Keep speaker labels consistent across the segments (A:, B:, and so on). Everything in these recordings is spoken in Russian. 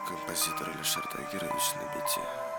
A: Композитор Алишер Тагирович на бите.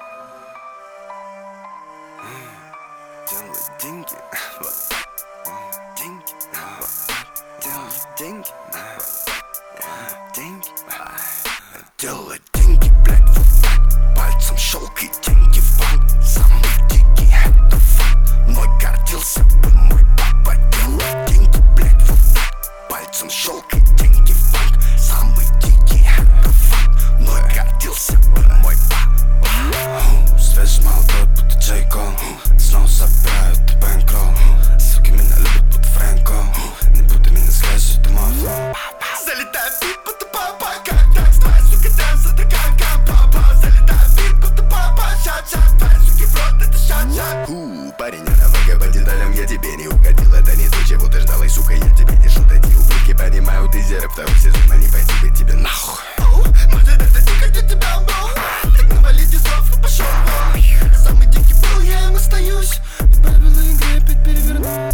A: Делать деньги, вот. Деньги, вот. Делать деньги, деньги. Делать деньги, блядь, вот так. Пальцем щелкай, деньги в банк. Самый дикий, это факт. Мной гордился бы мой папа. Делать деньги, блядь, вот так. Пальцем щелкай, деньги в банк. Самый дикий, это факт. Мной гордился бы мой папа. Связь молодой, будто Джейкон. Снова собирают бэнкролл. Суки меня любят, будто Фрэнко. Не буду меня связью, это мой флоу. Залетаю в бит, будто папа. Как так, твоя сука, дэнс, это как папа. Залетаю в бит, будто папа. Шат-шат, твоя суки в рот, это шат-шат. Парень, а давай по деталям, я тебе не угодил. Это не то, чего ты ждал, и сука, я тебе не шутодил. Ублюдки, понимаю, ты зеры второй сезон, а не пойти бы тебе нахуй. Может, это дико, где тебя был. Так навали дизов и пошел вон. Самый дикий был, я им остаюсь. И правила игры опять переверну.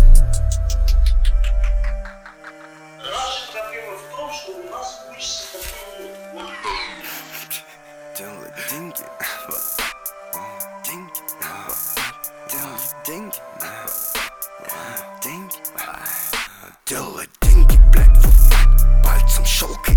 B: Наша проблема в том, что у нас учится такой вот.
A: Делать деньги, вот. Деньги, вот. Делать деньги, вот. Деньги, делать деньги, блядь, вот так. Пальцем щелкай.